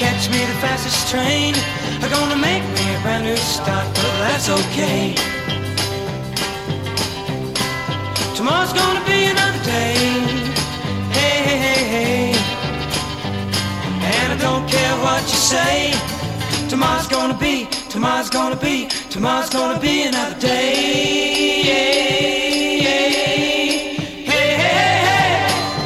catch me the fastest train. Are gonna make me a brand new start, but that's okay. Tomorrow's gonna be another day. Hey, hey, hey, hey. And I don't care what you say. Tomorrow's gonna be, tomorrow's gonna be, tomorrow's gonna be another day. Hey, hey, hey, hey.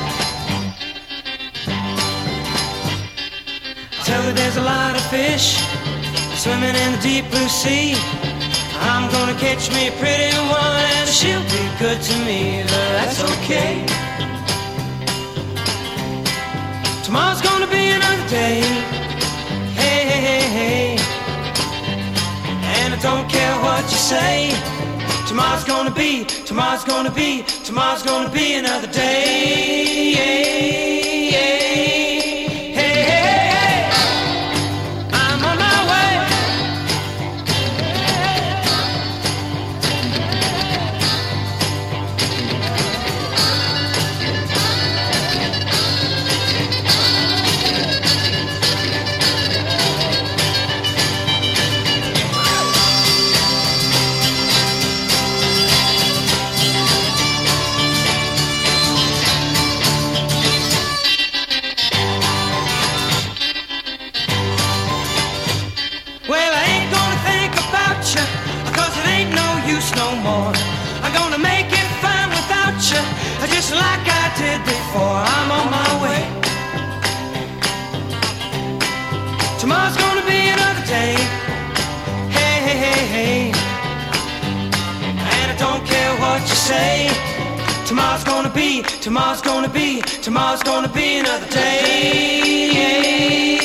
I tell her there's a lot of fish swimming in the deep blue sea. I'm gonna catch me a pretty one and she'll be good to me, but that's okay. Tomorrow's gonna be another day. Hey, hey, hey, hey. And I don't care what you say. Tomorrow's gonna be, tomorrow's gonna be, tomorrow's gonna be another day. Hey, hey, hey, hey. I'm on my way. Well, I ain't gonna think about you, 'cause it ain't no use no more. I'm gonna make it fine without you, just like I did before. I'm on my way. Tomorrow's gonna be another day. Hey, hey, hey, hey. And I don't care what you say. Tomorrow's gonna be, tomorrow's gonna be, tomorrow's gonna be another day.